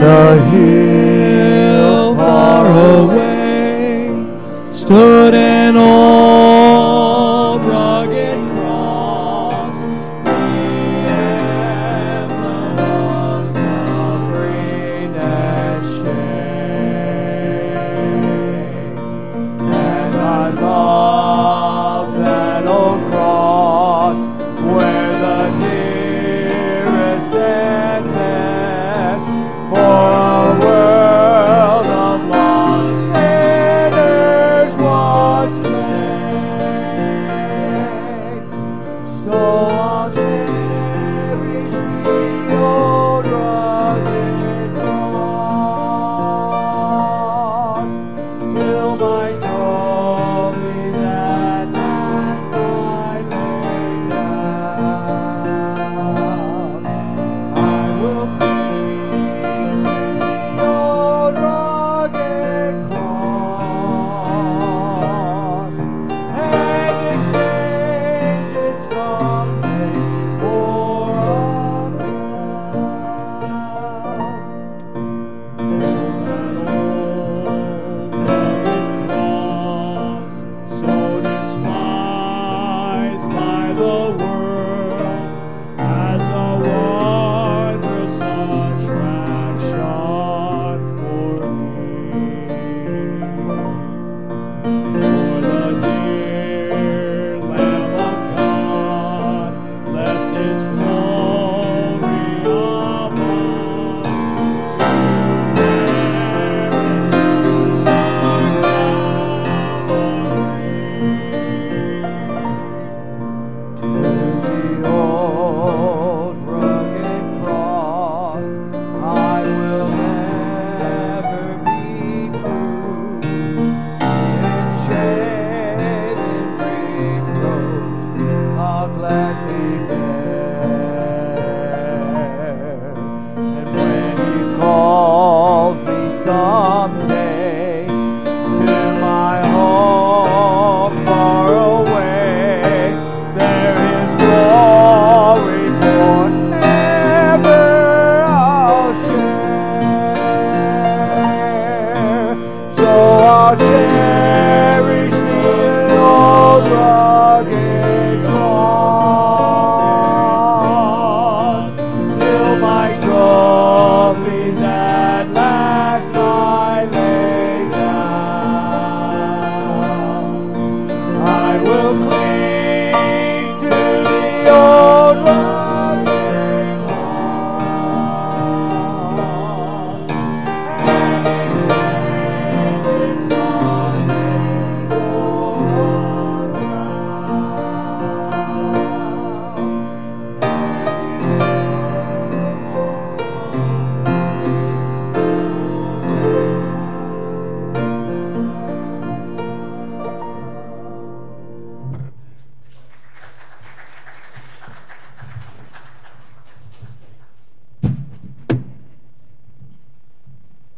a hill far away stood an old rugged cross, the emblem of suffering and shame. And I love that old cross where the dearest and best for a world of lost sinners was slain. So I'll cherish the old rugged cross till my trophies at last I lay down. I will cling to the old rugged cross and exchange it someday for a crown. That old rugged cross, so despised by the world as a wondrous attraction for me. For the dear Lamb of God left His glory above to bear to the old rugged cross I will ever be true. In shade and reproach I'll gladly bear.